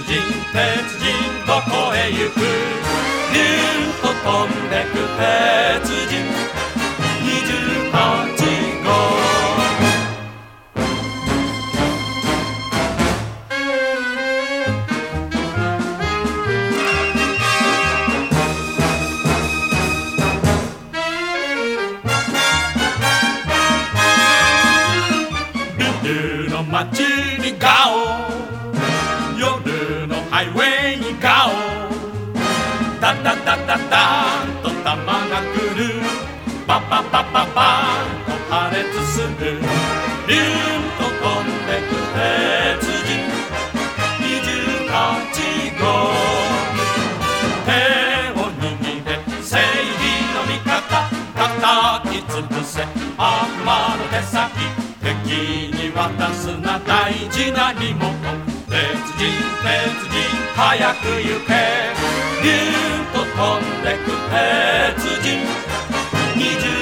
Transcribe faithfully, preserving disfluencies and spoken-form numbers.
人鉄人どこへ行く、ビューンと飛んでく鉄人にじゅうはちごう。夜の街にガオ、夜のハイウェイにガオ、ダダダダダンと弾が来る、パパパパパンと破裂する、ビューンと飛んでく鉄人にじゅうはちごう。手を握れ正義の味方、叩き潰せ悪魔の手先、敵に渡すな大事な荷物、鉄人鉄人早く行け、ビューンと飛んでく鉄人にじゅう